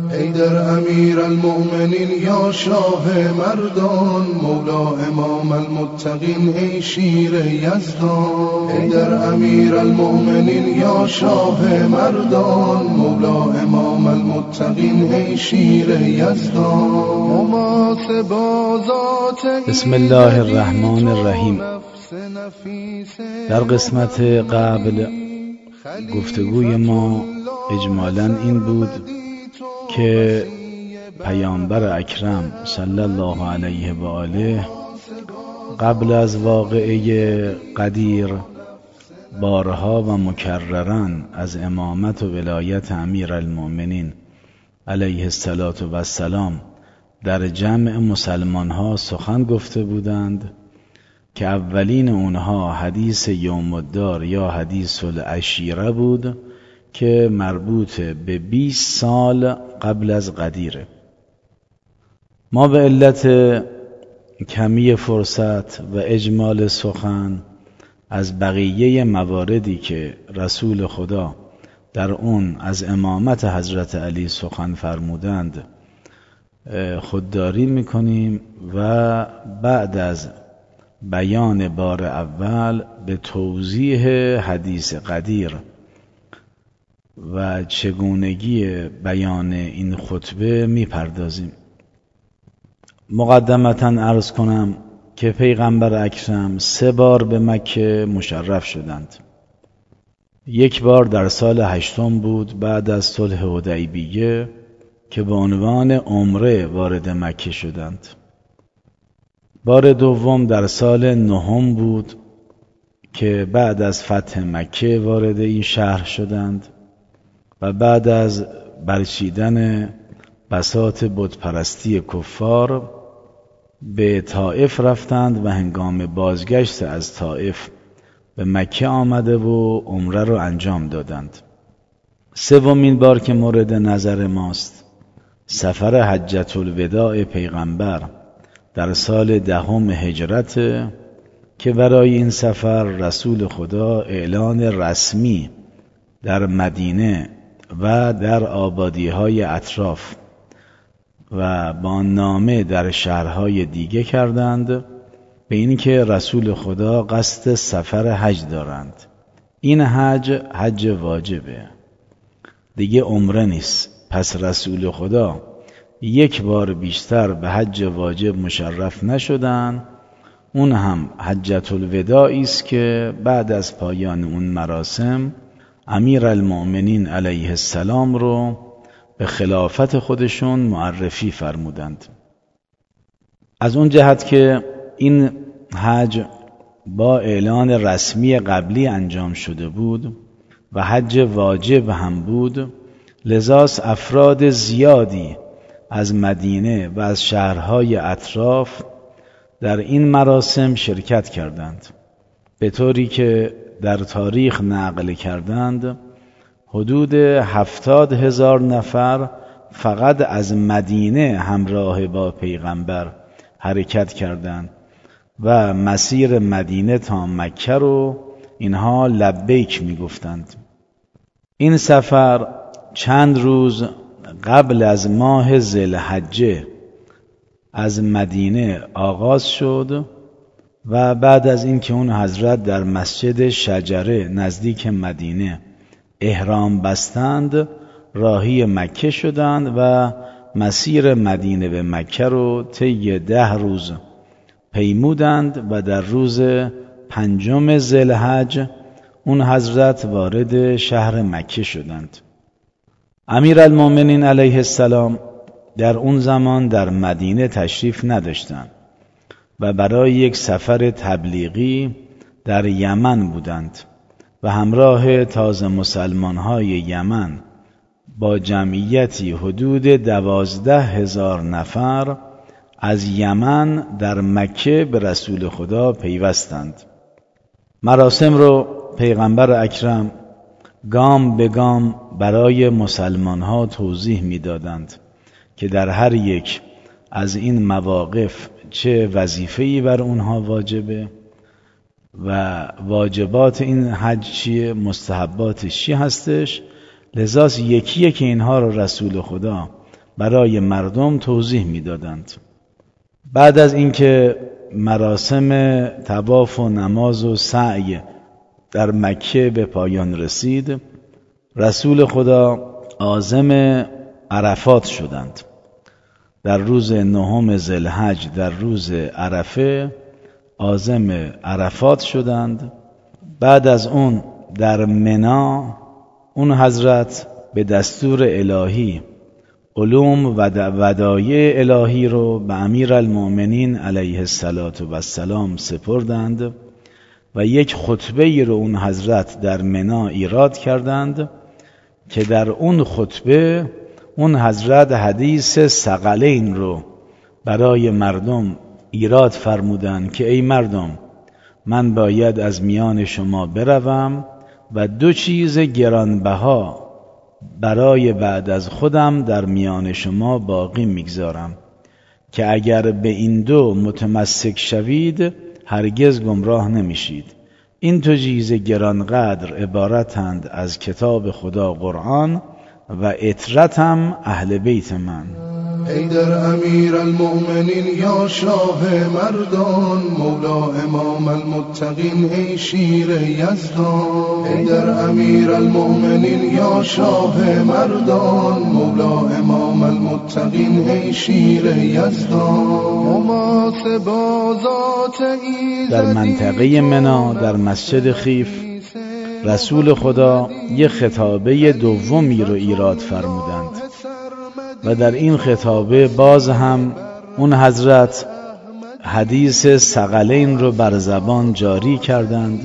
ای در امیر المؤمنین یا شاه مردان، مولا امام المتقین ای شیر یزدان. ای در امیر المؤمنین یا شاه مردان، مولا امام المتقین ای شیر یزدان. بسم الله الرحمن الرحیم. در قسمت قبل گفتگوی ما اجمالاً این بود که پیامبر اکرم صلی الله علیه و آله قبل از واقعه غدیر بارها و مکرراً از امامت و ولایت امیر المؤمنین علیه السلام در جمع مسلمان ها سخن گفته بودند که اولین اونها حدیث یوم الدار یا حدیث العشیره بود که مربوط به 20 سال قبل از غدیره. ما به علت کمی فرصت و اجمال سخن از بقیه مواردی که رسول خدا در اون از امامت حضرت علی سخن فرمودند خودداری میکنیم و بعد از بیان بار اول به توضیح حدیث غدیر و چگونگی بیان این خطبه میپردازیم. مقدمتاً عرض کنم که پیغمبر اکرم 3 بار به مکه مشرف شدند. 1 بار در سال 8 بود بعد از صلح حدیبیه که به عنوان عمره وارد مکه شدند. بار دوم در سال 9 بود که بعد از فتح مکه وارد این شهر شدند و بعد از برچیدن بساط بتپرستی کفار به طائف رفتند و هنگام بازگشت از طائف به مکه آمده و عمره رو انجام دادند. 3 بار که مورد نظر ماست سفر حجة الوداع پیغمبر در سال 10 هجرت که برای این سفر رسول خدا اعلان رسمی در مدینه و در آبادی‌های اطراف و با نامه در شهرهای دیگه کردند به این که رسول خدا قصد سفر حج دارند. این حج واجبه دیگه، عمره نیست. پس رسول خدا 1 بار بیشتر به حج واجب مشرف نشدن، اون هم حجة الوداعی است که بعد از پایان اون مراسم امیر المؤمنین علیه السلام رو به خلافت خودشون معرفی فرمودند. از اون جهت که این حج با اعلان رسمی قبلی انجام شده بود و حج واجب هم بود، لذاست افراد زیادی از مدینه و از شهرهای اطراف در این مراسم شرکت کردند، به طوری که در تاریخ نقل کردند حدود 70,000 نفر فقط از مدینه همراه با پیغمبر حرکت کردند و مسیر مدینه تا مکه رو اینها لبیک میگفتند. این سفر چند روز قبل از ماه ذوالحجه از مدینه آغاز شد و بعد از این که اون حضرت در مسجد شجره نزدیک مدینه احرام بستند راهی مکه شدند و مسیر مدینه به مکه رو طی 10 روز پیمودند و در روز 5 ذوالحجه اون حضرت وارد شهر مکه شدند. امیر المؤمنین علیه السلام در اون زمان در مدینه تشریف نداشتند و برای یک سفر تبلیغی در یمن بودند و همراه تازه مسلمان‌های یمن با جمعیتی حدود 12,000 نفر از یمن در مکه به رسول خدا پیوستند. مراسم رو پیغمبر اکرم گام به گام برای مسلمان‌ها توضیح می‌دادند که در هر یک از این مواقف چه وظیفه‌ای بر اونها واجبه و واجبات این حج چیه، مستحباتش چی هستش. لذا یکی که اینها رو رسول خدا برای مردم توضیح می‌دادند. بعد از اینکه مراسم طواف و نماز و سعی در مکه به پایان رسید، رسول خدا عازم عرفات شدند. در روز 9 ذوالحج، در روز عرفه، عازم عرفات شدند. بعد از اون در منی اون حضرت به دستور الهی علوم و ودایع الهی رو به امیرالمؤمنین علیه السلام سپردند و یک خطبه رو اون حضرت در منی ایراد کردند که در اون خطبه اون حضرت حدیث ثقلین رو برای مردم ایراد فرمودند که ای مردم، من باید از میان شما بروم و 2 چیز گرانبها برای بعد از خودم در میان شما باقی میگذارم که اگر به این 2 متمسک شوید هرگز گمراه نمیشید. این 2 چیز گرانقدر عبارتند از کتاب خدا قرآن و عترتم اهل بیت من. ای در امیر المؤمنین یا شاه مردان، مولا امام المتقین ای شیر یزدان. ای در امیر المؤمنین یا شاه مردان، مولا امام المتقین ای شیر یزدان. در منطقه منی در مسجد خیف رسول خدا یه خطابه دومی رو ایراد فرمودند و در این خطابه باز هم اون حضرت حدیث ثقلین رو بر زبان جاری کردند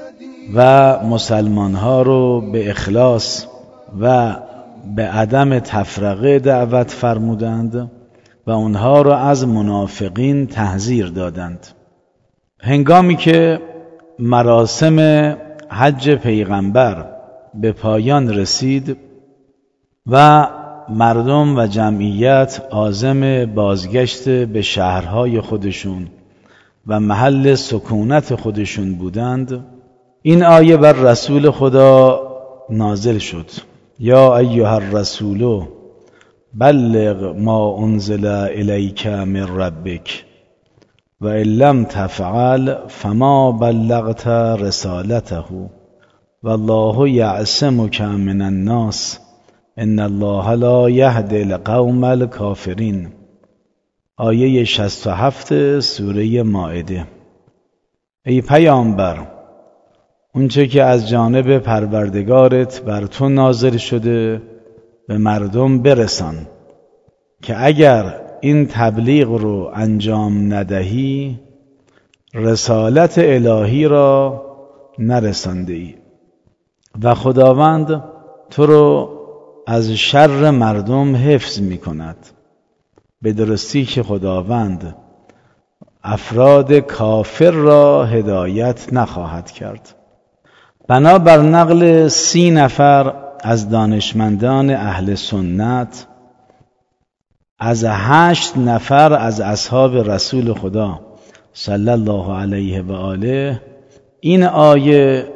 و مسلمانها رو به اخلاص و به عدم تفرقه دعوت فرمودند و اونها رو از منافقین تحذیر دادند. هنگامی که مراسم حج پیغمبر به پایان رسید و مردم و جمعیت عازم بازگشت به شهرهای خودشون و محل سکونت خودشون بودند، این آیه بر رسول خدا نازل شد: یا ایها الرسول بلغ ما انزل الیک من ربک و ان لم تفعل فما بلغت رسالته والله یعصمک من الناس ان الله لا یهدی القوم الکافرین. آیه 67 سوره مائده. ای پیامبر، اونچه که از جانب پروردگارت بر تو نازل شده به مردم برسان که اگر این تبلیغ رو انجام ندهی رسالت الهی را نرسانده ای و خداوند تو رو از شر مردم حفظ می کند. به درستی که خداوند افراد کافر را هدایت نخواهد کرد. بنابر نقل 30 نفر از دانشمندان اهل سنت از 8 نفر از اصحاب رسول خدا صلی الله علیه و آله این آیه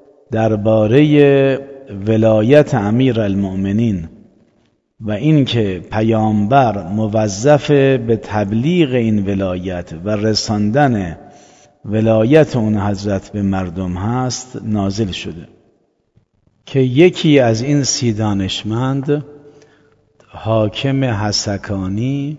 درباره ولایت امیر المؤمنین و این که پیامبر موظف به تبلیغ این ولایت و رساندن ولایت اون حضرت به مردم هست نازل شده که یکی از این 30 دانشمند، حاکم حسکانی،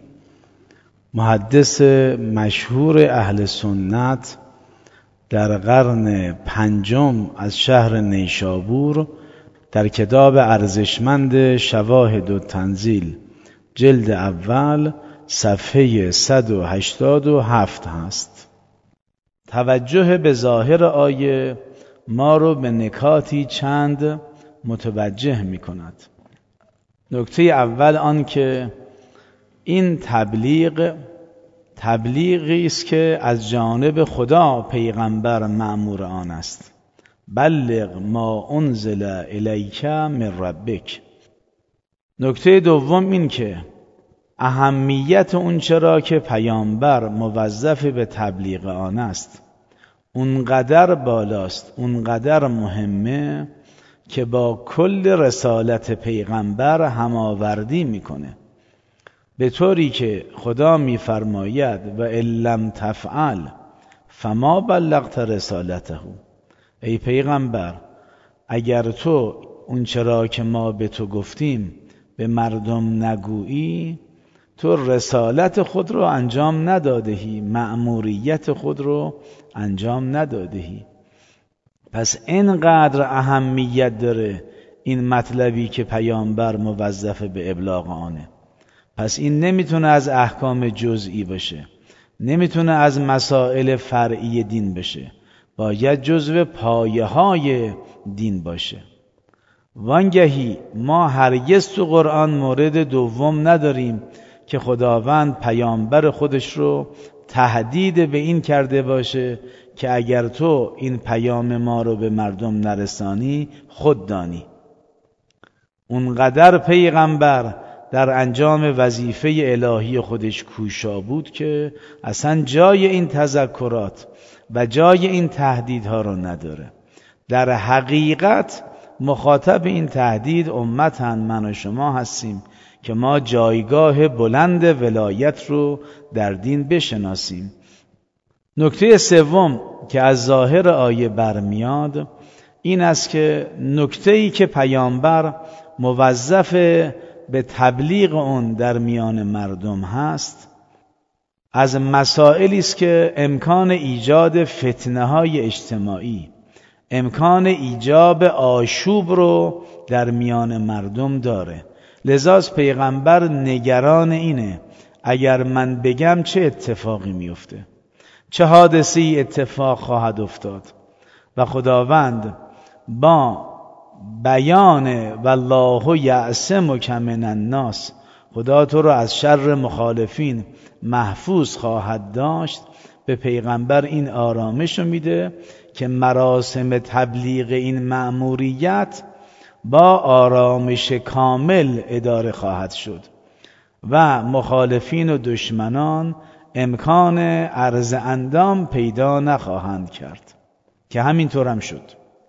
محدث مشهور اهل سنت در قرن 5 از شهر نیشابور، در کتاب ارزشمند شواهد التنزیل جلد اول صفحه 187 هست. توجه به ظاهر آیه ما رو به نکاتی چند متوجه می کند. نکته اول آن که این تبلیغی است که از جانب خدا پیغمبر مأمور آن است. بلغ ما انزل الیک من ربک. نکته دوم این که اهمیت اون چرا که پیامبر موظف به تبلیغ آن است اونقدر بالاست، اونقدر مهمه که با کل رسالت پیغمبر هماوردی میکنه. به طوری که خدا می‌فرماید و ان لم تفعل فما بلغت رسالته. ای پیغمبر، اگر تو اون چرا که ما به تو گفتیم به مردم نگویی، تو رسالت خود رو انجام ندادهی، مأموریت خود رو انجام ندادهی. پس اینقدر اهمیت داره این مطلبی که پیامبر موظف به ابلاغ آنه. پس این نمیتونه از احکام جزئی باشه، نمیتونه از مسائل فرعی دین بشه، باید جزو پایه‌های دین باشه. وانگهی ما هرگز تو قرآن مورد دوم نداریم که خداوند پیامبر خودش رو تهدید به این کرده باشه که اگر تو این پیام ما رو به مردم نرسانی خود دانی. اونقدر پیغمبر در انجام وظیفه الهی خودش کوشا بود که اصلا جای این تذکرات و جای این تهدیدها رو نداره. در حقیقت مخاطب این تهدید امتن، من و شما هستیم که ما جایگاه بلند ولایت رو در دین بشناسیم. نکته سوم که از ظاهر آیه برمیاد این است که نکته‌ای که پیامبر موظف به تبلیغ اون در میان مردم هست از مسائلی است که امکان ایجاد فتنه‌های اجتماعی، امکان ایجاب آشوب رو در میان مردم داره. لذاست پیغمبر نگران اینه اگر من بگم چه اتفاقی میفته، چه حادثه‌ای اتفاق خواهد افتاد. و خداوند با بیان والله یعصمک من الناس، خدا تو رو از شر مخالفین محفوظ خواهد داشت، به پیغمبر این آرامش رو میده که مراسم تبلیغ این مأموریت با آرامش کامل اداره خواهد شد و مخالفین و دشمنان امکان عرض اندام پیدا نخواهند کرد، که همینطور هم شد.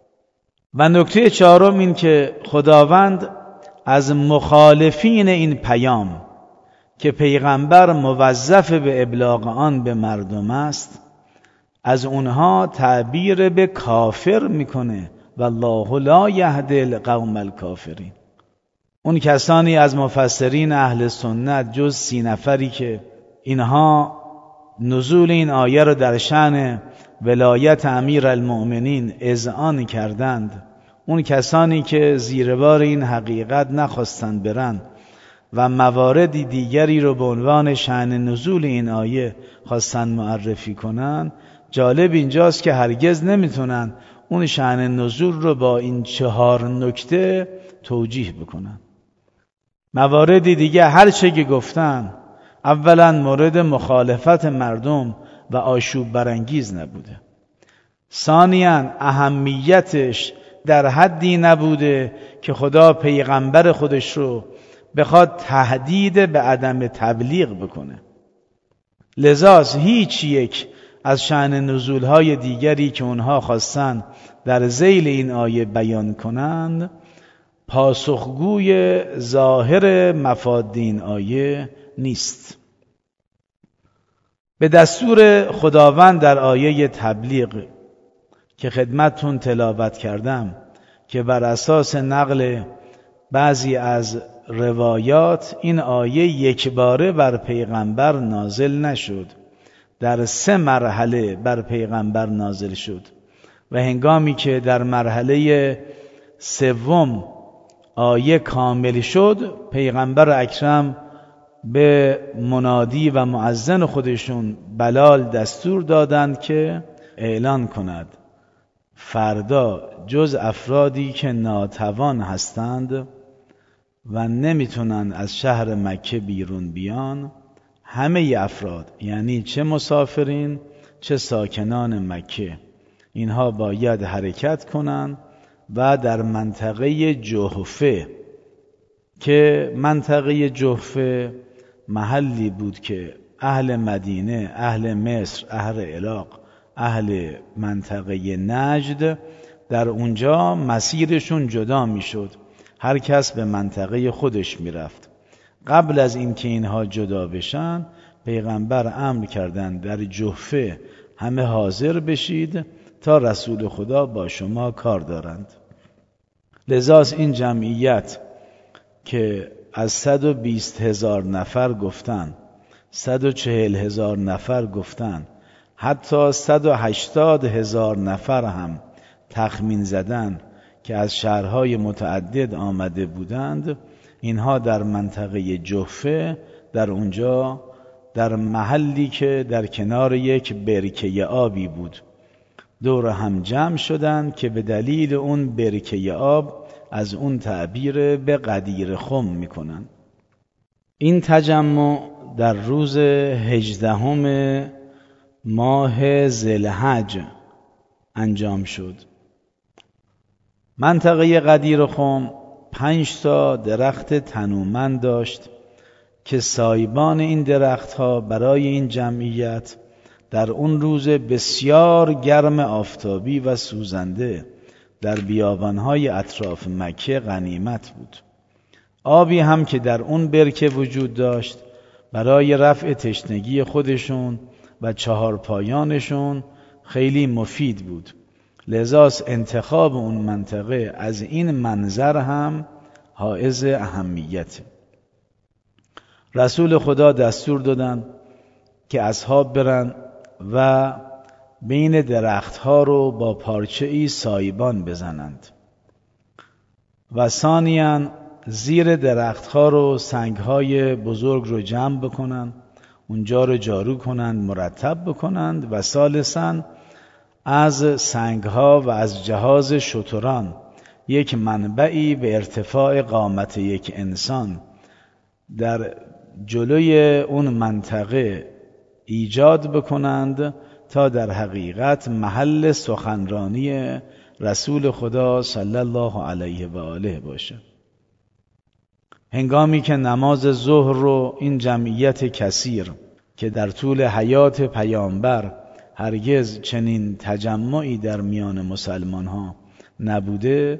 و نکته چهارم این که خداوند از مخالفین این پیام که پیغمبر موظف به ابلاغ آن به مردم است، از اونها تعبیر به کافر میکنه والله لا یهدی القوم الکافرین. اون کسانی از مفسرین اهل سنت جز 30 نفری که اینها نزول این آیه رو در شأن ولایت امیر المؤمنین اذعان کردند، اون کسانی که زیر بار این حقیقت نخواستند برن و مواردی دیگری رو به عنوان شأن نزول این آیه خواستند معرفی کنن، جالب اینجاست که هرگز نمیتونن اون شأن نزول رو با این 4 نکته توجیه بکنن. مواردی دیگه هر چه که گفتن، اولا مورد مخالفت مردم و آشوب برانگیز نبوده، ثانیاً اهمیتش در حدی نبوده که خدا پیغمبر خودش رو بخواد تهدید به عدم تبلیغ بکنه. لذاست هیچ یک از شأن نزولهای دیگری که اونها خواستن در ذیل این آیه بیان کنند پاسخگوی ظاهر مفاد این آیه نیست. به دستور خداوند در آیه تبلیغ که خدمتتون تلاوت کردم که بر اساس نقل بعضی از روایات این آیه یکباره بر پیغمبر نازل نشد، در 3 مرحله بر پیغمبر نازل شد و هنگامی که در مرحله 3 آیه کامل شد، پیغمبر اکرم به منادی و مؤذن خودشون بلال دستور دادند که اعلان کند فردا جز افرادی که ناتوان هستند و نمیتونن از شهر مکه بیرون بیان، همه افراد یعنی چه مسافرین چه ساکنان مکه، اینها باید حرکت کنند و در منطقه جحفه، که منطقه جحفه محلی بود که اهل مدینه، اهل مصر، اهل عراق، اهل منطقه نجد در اونجا مسیرشون جدا میشد، هر کس به منطقه خودش میرفت قبل از اینکه اینها جدا بشن پیغمبر امر کردند در جحفه همه حاضر بشید تا رسول خدا با شما کار دارند. لذا این جمعیت که از 120,000 نفر گفتن، 140,000 نفر گفتن، حتی 180,000 نفر هم تخمین زدن که از شهرهای متعدد آمده بودند، اینها در منطقه جحفه، در اونجا در محلی که در کنار یک برکه آبی بود دور هم جمع شدند که به دلیل اون برکه آب از اون تعبیر به غدیر خم میکنن. این تجمع در روز 18 ماه ذوالحج انجام شد. منطقه غدیر خم 5 تا درخت تنومند داشت که سایبان این درختها برای این جمعیت در اون روز بسیار گرم آفتابی و سوزنده در بیابانهای اطراف مکه غنیمت بود. آبی هم که در اون برکه وجود داشت برای رفع تشنگی خودشون و چهارپایانشون خیلی مفید بود. لذا انتخاب اون منطقه از این منظر هم حائز اهمیت. رسول خدا دستور دادن که اصحاب برن و بین درختها رو با پارچه‌ای سایبان بزنند و ثانیاً زیر درختها رو سنگهای بزرگ رو جمع بکنن، اونجا رو جارو کنند، مرتب بکنند و ثالثاً از سنگها و از جهاز شتران یک منبعی به ارتفاع قامت یک انسان در جلوی اون منطقه ایجاد بکنند تا در حقیقت محل سخنرانی رسول خدا صلی الله علیه و آله باشه. هنگامی که نماز ظهر رو این جمعیت کثیر که در طول حیات پیامبر هرگز چنین تجمعی در میان مسلمان ها نبوده،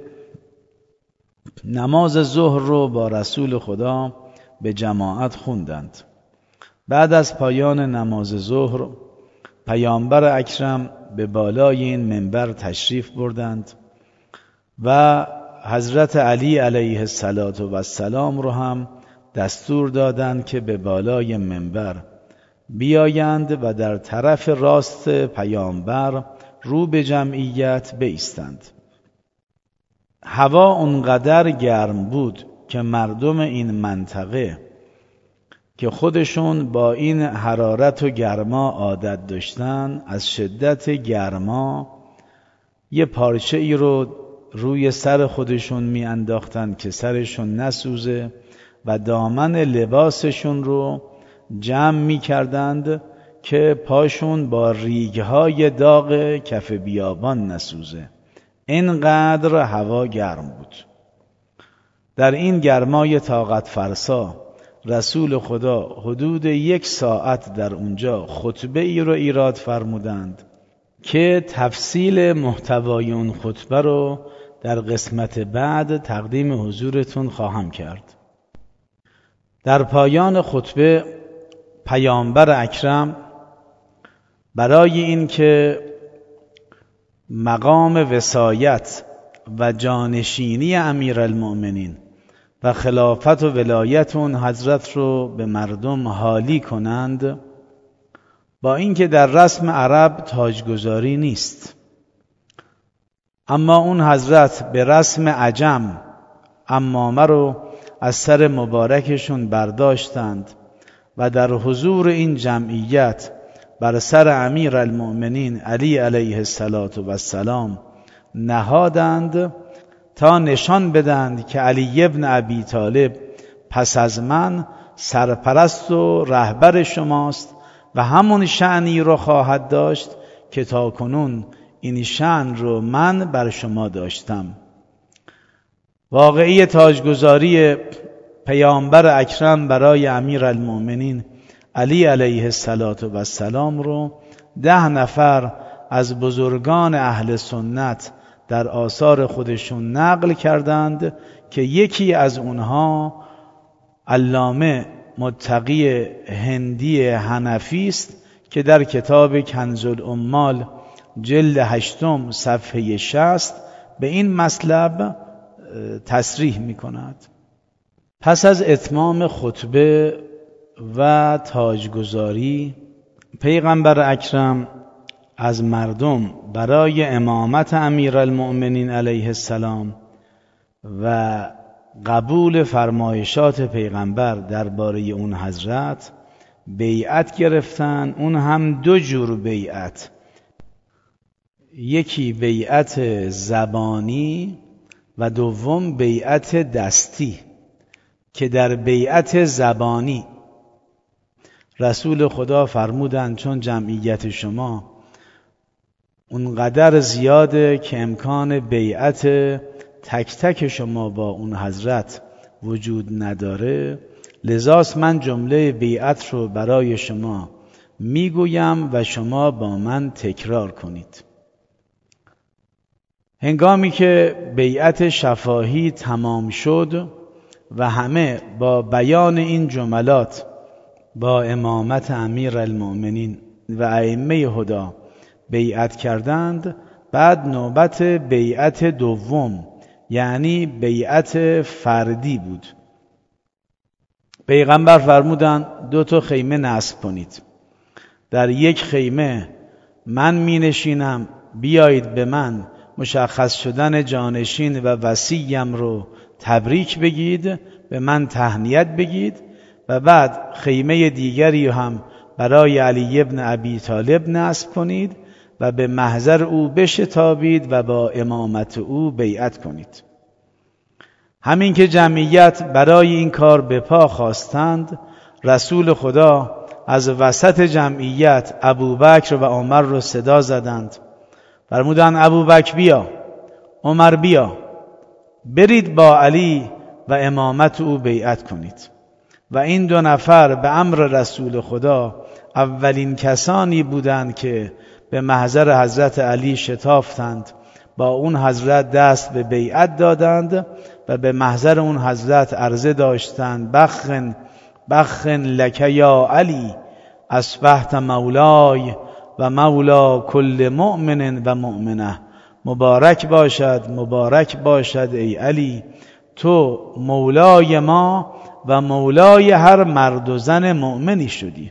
نماز ظهر رو با رسول خدا به جماعت خوندند. بعد از پایان نماز ظهر پیامبر اکرم به بالای این منبر تشریف بردند و حضرت علی علیه السلام رو هم دستور دادند که به بالای منبر بیایند و در طرف راست پیامبر رو به جمعیت بایستند. هوا اونقدر گرم بود که مردم این منطقه که خودشون با این حرارت و گرما عادت داشتن، از شدت گرما یه پارچه ای رو روی سر خودشون می انداختن که سرشون نسوزه و دامن لباسشون رو جمع می کردند که پاشون با ریگهای داغ کف بیابان نسوزه. اینقدر هوا گرم بود. در این گرمای طاقت فرسا رسول خدا حدود 1 ساعت در اونجا خطبه ای رو ایراد فرمودند که تفصیل محتوای اون خطبه رو در قسمت بعد تقدیم حضورتون خواهم کرد. در پایان خطبه پیامبر اکرم برای این که مقام وصایت و جانشینی امیرالمؤمنین و خلافت و ولایت اون حضرت رو به مردم حالی کنند، با اینکه در رسم عرب تاجگذاری نیست، اما اون حضرت به رسم عجم عمامه رو از سر مبارکشون برداشتند و در حضور این جمعیت بر سر امیرالمؤمنین علی علیه السلام نهادند تا نشان بدند که علی ابن ابی طالب پس از من سرپرست و رهبر شماست و همون شأنی رو خواهد داشت که تاکنون این شأن رو من بر شما داشتم. واقعی تاجگذاری پیامبر اکرم برای امیرالمؤمنین علی علیه السلام رو 10 نفر از بزرگان اهل سنت در آثار خودشون نقل کردند که یکی از اونها علامه متقی هندی حنفی است که در کتاب کنز العمال جلد 8 صفحه 60 به این مطلب تصریح می کند. پس از اتمام خطبه و تاجگذاری، پیغمبر اکرم از مردم برای امامت امیرالمؤمنین علیه السلام و قبول فرمایشات پیغمبر درباره اون حضرت بیعت گرفتن. اون هم 2 جور بیعت، یکی بیعت زبانی و دوم بیعت دستی، که در بیعت زبانی رسول خدا فرمودند چون جمعیت شما اونقدر زیاده که امکان بیعت تک تک شما با اون حضرت وجود نداره، لذاست من جمله بیعت رو برای شما میگویم و شما با من تکرار کنید. هنگامی که بیعت شفاهی تمام شد و همه با بیان این جملات با امامت امیرالمؤمنین و ائمه هدی بیعت کردند، بعد نوبت بیعت دوم یعنی بیعت فردی بود. پیغمبر فرمودند 2 خیمه نصب کنید، در یک خیمه من می نشینم، بیایید به من مشخص شدن جانشین و وصیم رو تبریک بگید، به من تهنیت بگید، و بعد خیمه دیگری هم برای علی ابن ابی طالب نصب کنید و به محضر او بشتابید و با امامت او بیعت کنید. همین که جمعیت برای این کار به پا خواستند، رسول خدا از وسط جمعیت ابوبکر و عمر رو صدا زدند، فرمودند ابوبکر بیا، عمر بیا، برید با علی و امامت او بیعت کنید. و این 2 نفر به امر رسول خدا اولین کسانی بودند که به محضر حضرت علی شتافتند، با اون حضرت دست به بیعت دادند و به محضر اون حضرت عرضه داشتند بخن بخن لک یا علی، اصبحت مولای و مولا کل مؤمن و مؤمنه. مبارک باشد، مبارک باشد ای علی، تو مولای ما و مولای هر مرد و زن مؤمنی شدی.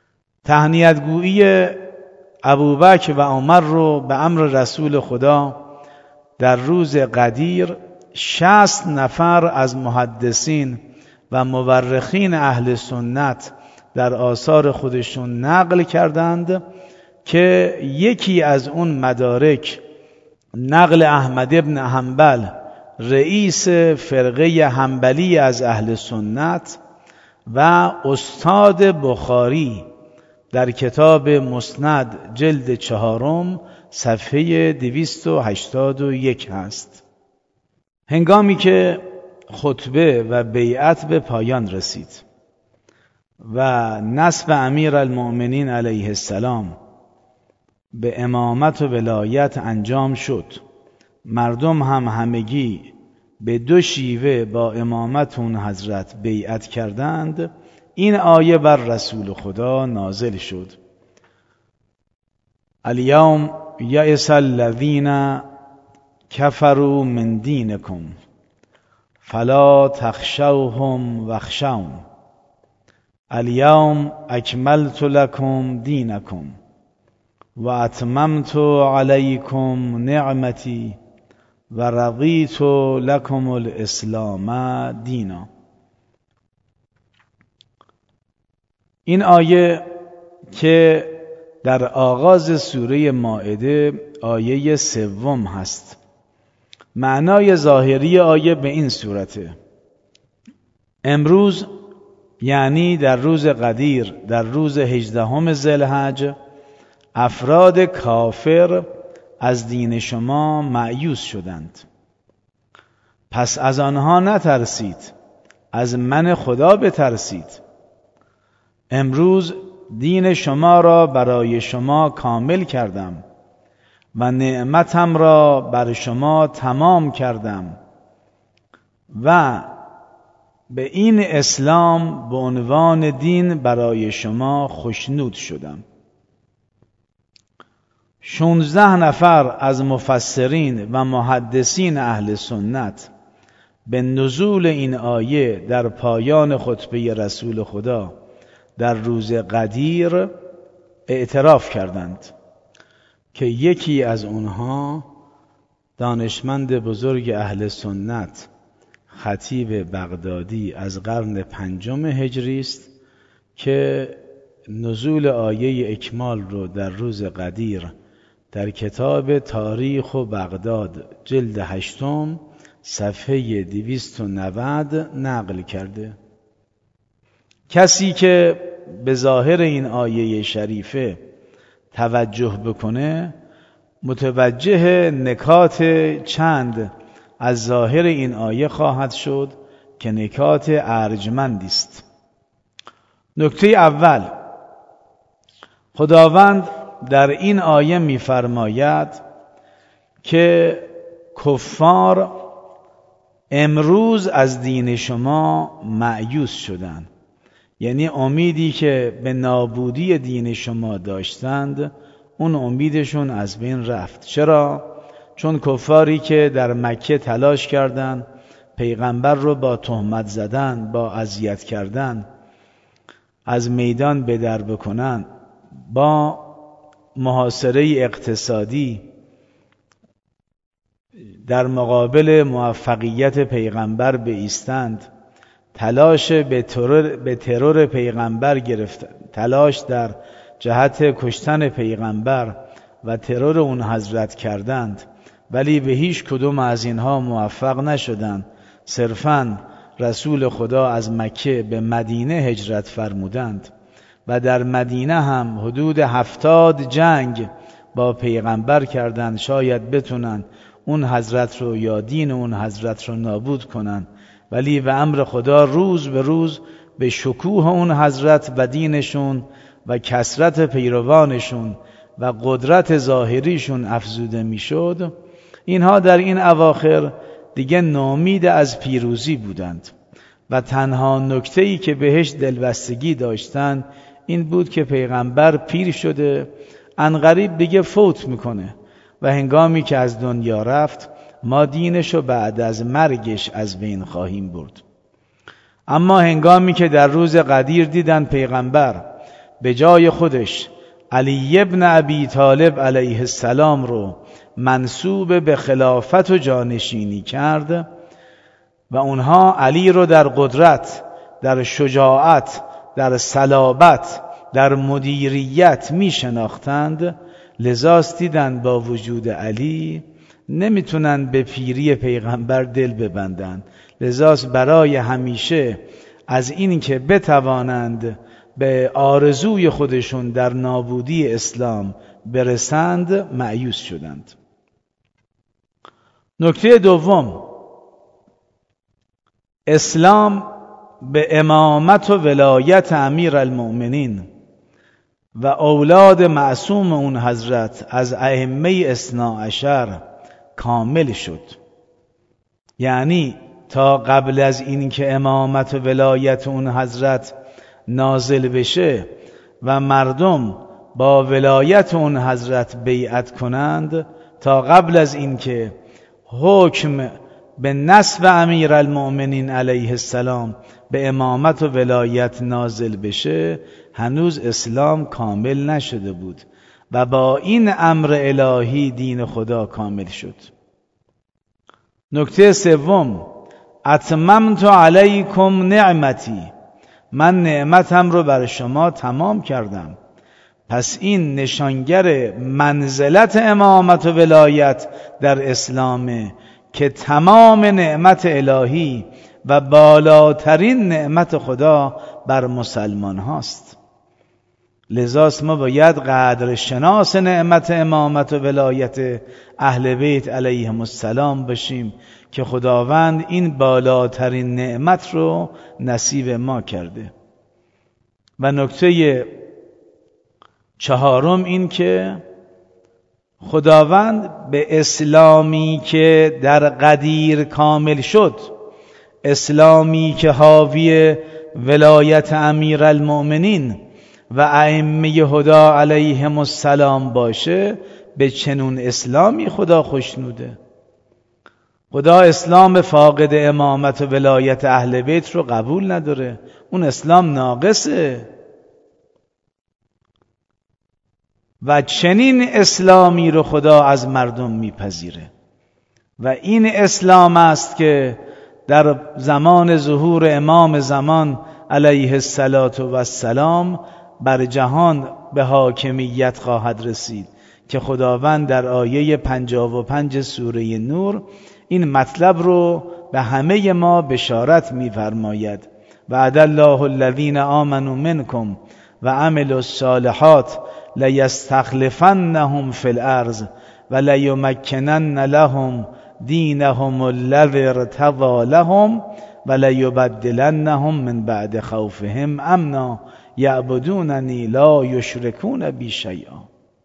تهنیتگویی ابوبکر و عمر رو به امر رسول خدا در روز قدیر 60 نفر از محدثین و مورخین اهل سنت در آثار خودشون نقل کردند که یکی از اون مدارک نقل احمد ابن حنبل، رئیس فرقه حنبلی از اهل سنت و استاد بخاری، در کتاب مسند جلد 4 صفحه 281 هست. هنگامی که خطبه و بیعت به پایان رسید و نصب امیرالمؤمنین علیه السلام به امامت و ولایت انجام شد، مردم هم همگی به 2 شیوه با امامت اون حضرت بیعت کردند، این آیه بر رسول خدا نازل شد: الیوم یئس الذین کفروا من دینکم فلا تخشوهم واخشون الیوم اکملت لکم دینکم و اتممت علیکم نعمتی و رضیت لکم الاسلام دینا. این آیه که در آغاز سوره مائده آیه 3 هست، معنای ظاهری آیه به این صورته: امروز یعنی در روز قدیر، در روز 18 ذوالحجه، افراد کافر از دین شما مایوس شدند، پس از آنها نترسید، از من خدا بترسید. امروز دین شما را برای شما کامل کردم و نعمتم را بر شما تمام کردم و به این اسلام به عنوان دین برای شما خوشنود شدم. 16 نفر از مفسرین و محدثین اهل سنت به نزول این آیه در پایان خطبه رسول خدا در روز غدیر اعتراف کردند که یکی از اونها دانشمند بزرگ اهل سنت خطیب بغدادی از قرن 5 هجری است که نزول آیه اکمال رو در روز غدیر در کتاب تاریخ و بغداد جلد 8 صفحه 290 نقل کرده. کسی که به ظاهر این آیه شریفه توجه بکنه متوجه نکات چند از ظاهر این آیه خواهد شد که نکات ارجمندی است. نکته اول، خداوند در این آیه می‌فرماید که کفار امروز از دین شما مایوس شدند، یعنی امیدی که به نابودی دین شما داشتند اون امیدشون از بین رفت. چرا؟ چون کفاری که در مکه تلاش کردند پیغمبر رو با تهمت زدن، با اذیت کردن از میدان به در بکنن، با محاصره اقتصادی در مقابل موفقیت پیغمبر بایستند، تلاش به ترور پیغمبر گرفت، تلاش در جهت کشتن پیغمبر و ترور اون حضرت کردند، ولی به هیچ کدوم از اینها موفق نشدند. صرفاً رسول خدا از مکه به مدینه هجرت فرمودند و در مدینه هم حدود 70 جنگ با پیغمبر کردند، شاید بتونن اون حضرت رو یا دین اون حضرت رو نابود کنن، ولی به امر خدا روز به روز به شکوه اون حضرت و دینشون و کثرت پیروانشون و قدرت ظاهریشون افزوده میشد. اینها در این اواخر دیگه ناامید از پیروزی بودند و تنها نکته‌ای که بهش دلبستگی داشتند این بود که پیغمبر پیر شده، عنقریب دیگه فوت میکنه و هنگامی که از دنیا رفت ما دینشو بعد از مرگش از بین خواهیم برد. اما هنگامی که در روز غدیر دیدن پیغمبر به جای خودش علی ابن ابی طالب علیه السلام رو منسوب به خلافت و جانشینی کرد و اونها علی رو در قدرت، در شجاعت، در صلابت، در مدیریت می شناختند، لذاست دیدن با وجود علی نمیتونن به پیری پیغمبر دل ببندن، لذاست برای همیشه از این که بتوانند به آرزوی خودشون در نابودی اسلام برسند مایوس شدند. نکته دوم، اسلام به امامت و ولایت امیر المؤمنین و اولاد معصوم اون حضرت از ائمه 12 کامل شد. یعنی تا قبل از این که امامت و ولایت اون حضرت نازل بشه و مردم با ولایت اون حضرت بیعت کنند، تا قبل از این که حکم به نصب امیر المؤمنین علیه السلام به امامت و ولایت نازل بشه هنوز اسلام کامل نشده بود و با این امر الهی دین خدا کامل شد. نکته سوم، اتممت علیکم نعمتی، من نعمتم رو بر شما تمام کردم. پس این نشانگر منزلت امامت و ولایت در اسلامه که تمام نعمت الهی و بالاترین نعمت خدا بر مسلمان هاست. لذاست ما باید قدر شناس نعمت امامت و ولایت اهل بیت علیهم السلام باشیم که خداوند این بالاترین نعمت رو نصیب ما کرده. و نکته چهارم این که خداوند به اسلامی که در غدیر کامل شد اسلامی که حاوی ولایت امیرالمؤمنین و ائمه هدا علیهم السلام باشه، به چنون اسلامی خدا خوشنوده. خدا اسلام فاقد امامت و ولایت اهل بیت رو قبول نداره، اون اسلام ناقصه. و چنین اسلامی رو خدا از مردم میپذیره و این اسلام است که در زمان ظهور امام زمان علیه السلام بر جهان به حاکمیت خواهد رسید که خداوند در آیه 55 سوره نور این مطلب رو به همه ما بشارت می‌فرماید. وعد الله الذین آمنوا منکم و عملوا الصالحات لیستخلفنهم فی الارض و لیمکنن لهم دینهم الذی ارتضی لهم و لیبدلنهم من بعد خوفهم امنا یعبدوننی لا یشرکون بی شیئا.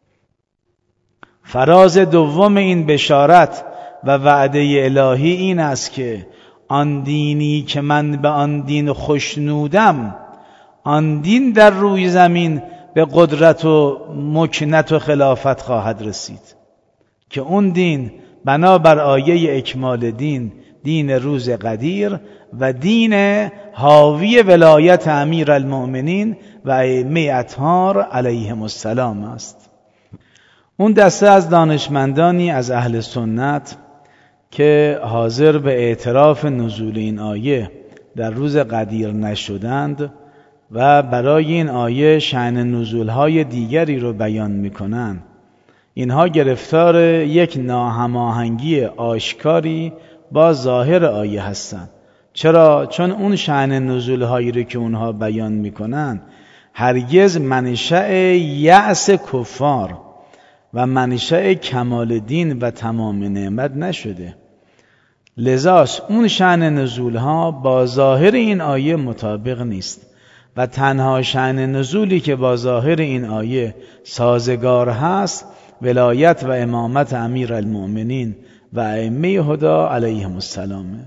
فراز دوم این بشارت و وعده الهی این است که آن دینی که من به آن دین خوشنودم، آن دین در روی زمین به قدرت و مکنت و خلافت خواهد رسید که اون دین بنابر آیه اکمال دین، دین روز قدیر و دین حاوی ولایت امیرالمؤمنین و ائمه اطهار علیهم السلام است. اون دسته از دانشمندانی از اهل سنت که حاضر به اعتراف نزول این آیه در روز قدیر نشدند و برای این آیه شأن نزولهای دیگری رو بیان میکنن، اینها گرفتار یک ناهماهنگی آشکاری با ظاهر آیه هستند. چرا؟ چون اون شأن نزولهایی رو که اونها بیان میکنن هرگز منشأ یأس کفار و منشأ کمال دین و تمام نعمت نشده. لذاش اون شأن نزولها با ظاهر این آیه مطابق نیست و تنها شأن نزولی که با ظاهر این آیه سازگار هست ولایت و امامت امیرالمؤمنین و ائمه هدا علیهم السلام.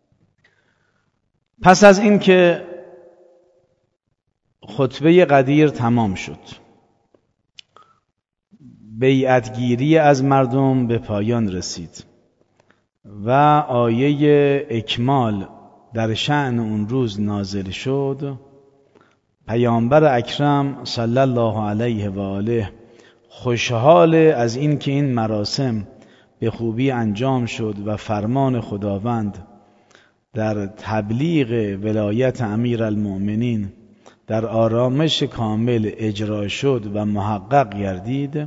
پس از این که خطبه قدیر تمام شد، بیعتگیری از مردم به پایان رسید و آیه اکمال در شأن اون روز نازل شد، پیامبر اکرم صلی الله علیه و آله خوشحال از این که این مراسم به خوبی انجام شد و فرمان خداوند در تبلیغ ولایت امیرالمؤمنین در آرامش کامل اجرا شد و محقق گردید،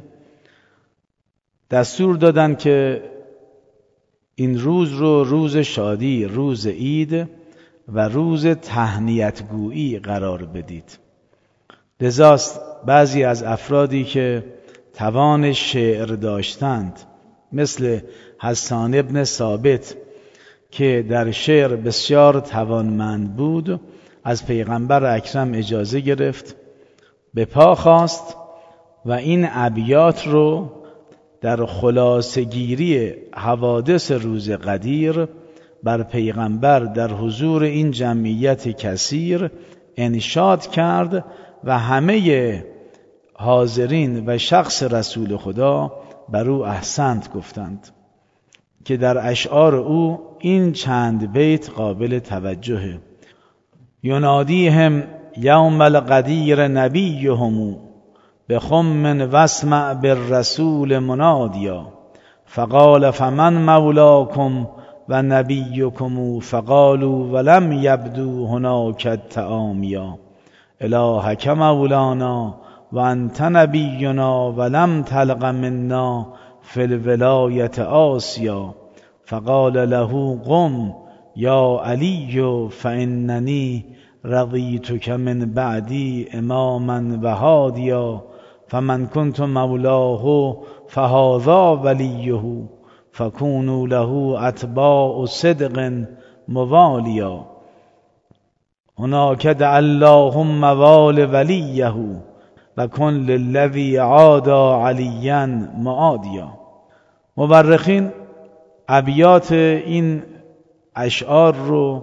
دستور دادند که این روز رو روز شادی، روز عید و روز تهنیتگویی قرار بدید. لذاست بعضی از افرادی که توان شعر داشتند مثل حسان ابن ثابت که در شعر بسیار توانمند بود، از پیغمبر اکرم اجازه گرفت، به پا خواست و این ابیات رو در خلاصه‌گیری حوادث روز قدیر بر پیغمبر در حضور این جمعیت کثیر انشاد کرد و همه حاضرین و شخص رسول خدا بر او احسنت گفتند که در اشعار او این چند بیت قابل توجهه: ینادیهم یوم القدیر نبیهم بخم واسمع بالرسول منادیا فقال فمن مولاکم و نبیکم فقالوا ولم یبدو هناک التعامیا الهک مولانا و انت نبینا ولم تلق منا فی الولایت آسیا فقال له قم یا علی فاننی رضیتک من بعدی اماما و هادیا فمن کنت مولاه فهذا ولیه فکونوا له اتباع صدق موالیا هناک دعا اللهم وال ولیه و کن للذی عادی علیا معادیا. مورخین ابیات این اشعار رو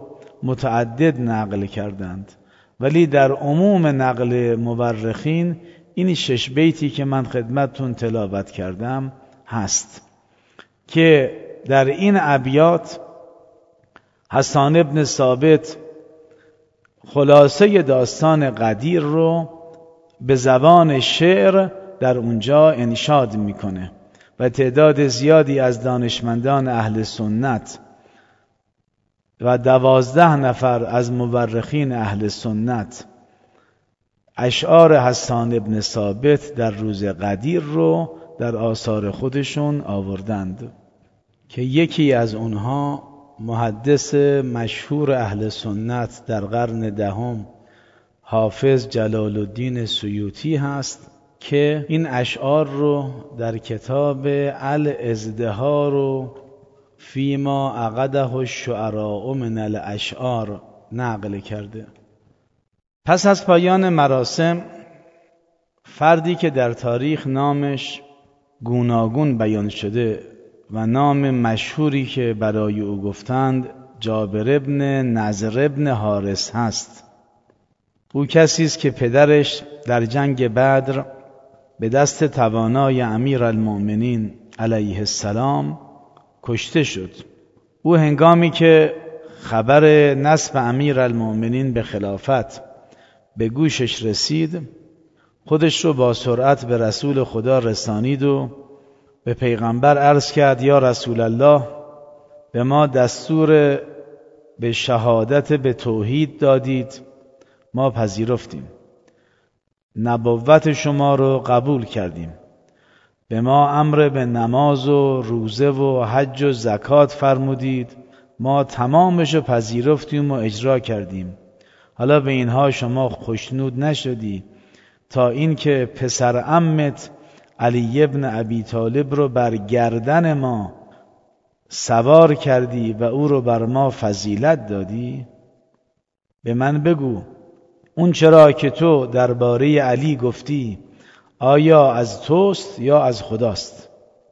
متعدد نقل کردند، ولی در عموم نقل مورخین این 6 بیتی که من خدمتتون تلاوت کردم هست که در این ابیات حسان بن ثابت خلاصه داستان غدیر رو به زبان شعر در اونجا انشاد میکنه و تعداد زیادی از دانشمندان اهل سنت و 12 نفر از مورخین اهل سنت اشعار حسان بن ثابت در روز غدیر رو در آثار خودشون آوردند که یکی از اونها محدث مشهور اهل سنت در قرن 10 حافظ جلال الدین سیوطی هست که این اشعار رو در کتاب الازدهار فیما عقده الشعراء من الاشعار نقل کرده. پس از پایان مراسم فردی که در تاریخ نامش گوناگون بیان شده و نام مشهوری که برای او گفتند جابر ابن نضر ابن حارث هست. او کسی است که پدرش در جنگ بدر به دست توانای امیرالمؤمنین علیه السلام کشته شد. او هنگامی که خبر نصب امیرالمؤمنین به خلافت به گوشش رسید خودش رو با سرعت به رسول خدا رسانید و به پیغمبر عرض کرد یا رسول الله به ما دستور به شهادت به توحید دادید، ما پذیرفتیم، نبوت شما رو قبول کردیم، به ما امر به نماز و روزه و حج و زکات فرمودید، ما تمامش رو پذیرفتیم و اجرا کردیم. حالا به اینها شما خوشنود نشدی تا اینکه پسر عمت علی ابن ابی طالب رو بر گردن ما سوار کردی و او رو بر ما فضیلت دادی؟ به من بگو اون چرا که تو درباره علی گفتی آیا از توست یا از خداست؟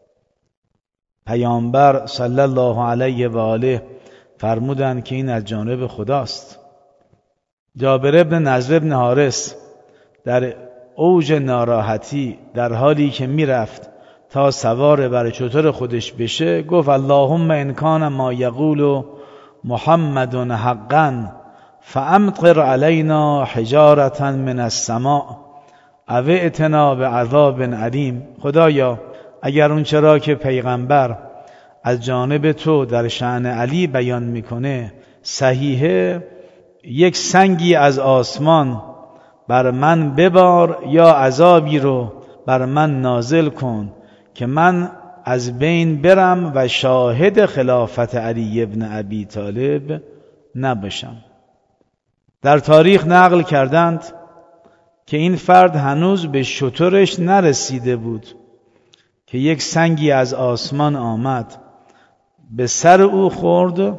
پیامبر صلی الله علیه و آله فرمودند که این از جانب خداست. جابر ابن نضر ابن حارث در اوج ناراحتی در حالی که میرفت تا سوار بر شتر خودش بشه گفت اللهم ان کان ما یقول محمد حقا فامطر علینا حجارة من السماء او ائتنا بعذاب علیم. خدایا اگر اون چرا که پیغمبر از جانب تو در شأن علی بیان میکنه صحیحه، یک سنگی از آسمان بر من ببار یا عذابی رو بر من نازل کن که من از بین برم و شاهد خلافت علی ابن ابی طالب نباشم. در تاریخ نقل کردند که این فرد هنوز به شترش نرسیده بود که یک سنگی از آسمان آمد به سر او خورد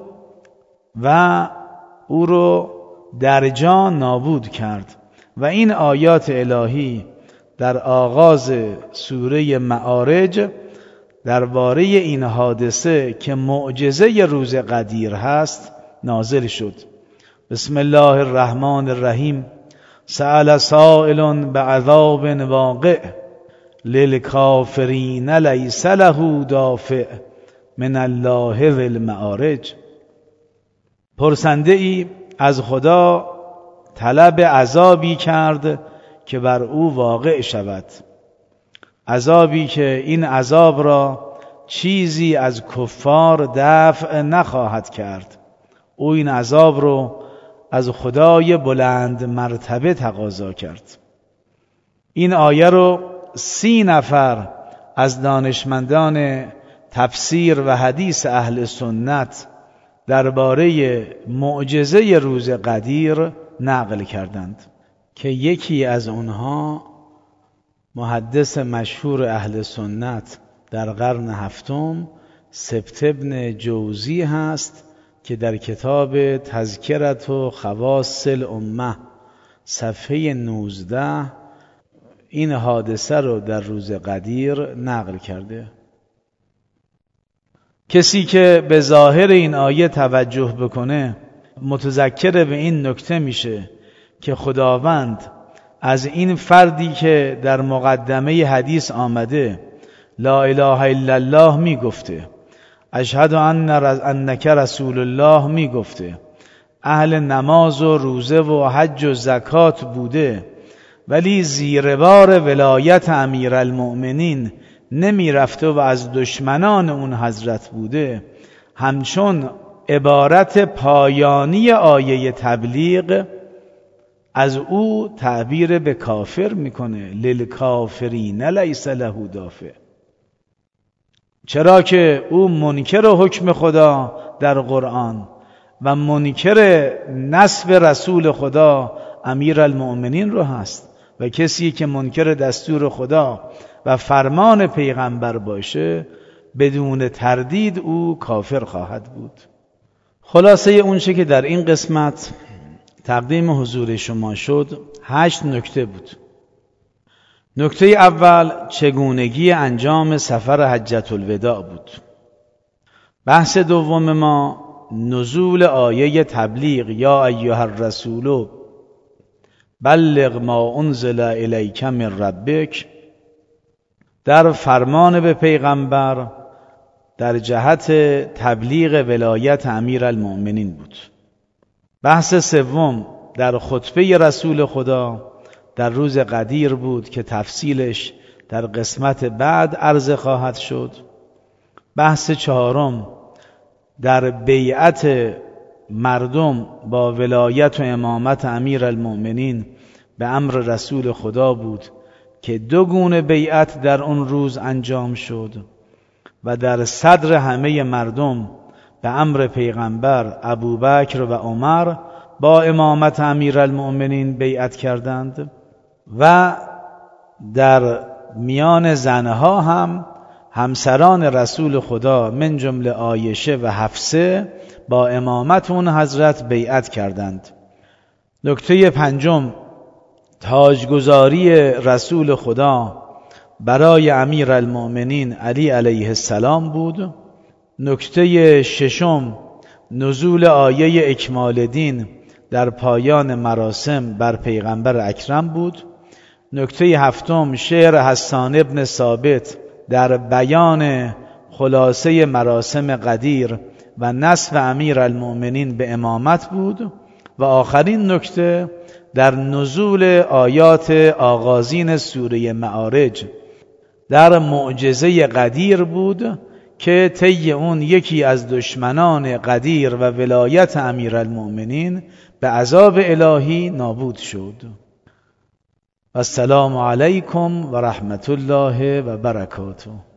و او رو در جا نابود کرد و این آیات الهی در آغاز سوره معارج درباره این حادثه که معجزه روز غدیر هست نازل شد. بسم الله الرحمن الرحیم سأل سائل بعذاب واقع للکافرین لیس له دافع من الله ذی المعارج. پرسنده ای از خدا طلب عذابی کرد که بر او واقع شود، عذابی که این عذاب را چیزی از کفار دفع نخواهد کرد. او این عذاب رو از خدای بلند مرتبه تقاضا کرد. این آیه رو 30 نفر از دانشمندان تفسیر و حدیث اهل سنت درباره معجزه روز غدیر نقل کردند که یکی از اونها محدث مشهور اهل سنت در قرن 7 سبت ابن جوزی هست که در کتاب تذکرة و خواص الامه صفحه 19 این حادثه رو در روز غدیر نقل کرده. کسی که به ظاهر این آیه توجه بکنه متذکر به این نکته میشه که خداوند از این فردی که در مقدمه حدیث آمده لا اله الا الله میگفته، اشهد انک رسول الله میگفته، اهل نماز و روزه و حج و زکات بوده، ولی زیر بار ولایت امیرالمؤمنین نمیرفته و از دشمنان اون حضرت بوده، همچون عبارت پایانی آیه تبلیغ از او تعبیر به کافر میکنه، للکافرین لیس له دافع. چرا که او منکر حکم خدا در قرآن و منکر نسب رسول خدا امیرالمؤمنین رو هست و کسی که منکر دستور خدا و فرمان پیغمبر باشه بدون تردید او کافر خواهد بود. خلاصه اون چه که در این قسمت تقدیم حضور شما شد 8 نکته بود. نکته اول چگونگی انجام سفر حجة الوداع بود. بحث دوم ما نزول آیه تبلیغ یا ایها الرسول بلغ ما انزل الیک من ربک در فرمان به پیغمبر در جهت تبلیغ ولایت امیرالمؤمنین بود. بحث سوم در خطبه رسول خدا در روز غدیر بود که تفصیلش در قسمت بعد عرض خواهد شد. بحث چهارم در بیعت مردم با ولایت و امامت امیرالمؤمنین به امر رسول خدا بود که 2 گونه بیعت در اون روز انجام شد و در صدر همه مردم به امر پیغمبر ابوبکر و عمر با امامت امیرالمؤمنین بیعت کردند و در میان زنها هم همسران رسول خدا من جمله عایشه و حفصه با امامت اون حضرت بیعت کردند. نکته پنجم تاجگذاری رسول خدا برای امیرالمؤمنین علی علیه السلام بود. نکته ششم نزول آیه اکمال دین در پایان مراسم بر پیغمبر اکرم بود. نکته هفتم شعر حسان ابن ثابت در بیان خلاصه مراسم غدیر و نصب امیرالمؤمنین به امامت بود. و آخرین نکته در نزول آیات آغازین سوره معارج در معجزه غدیر بود که طی اون یکی از دشمنان غدیر و ولایت امیرالمؤمنین به عذاب الهی نابود شد. السلام علیکم و رحمت الله و برکاته.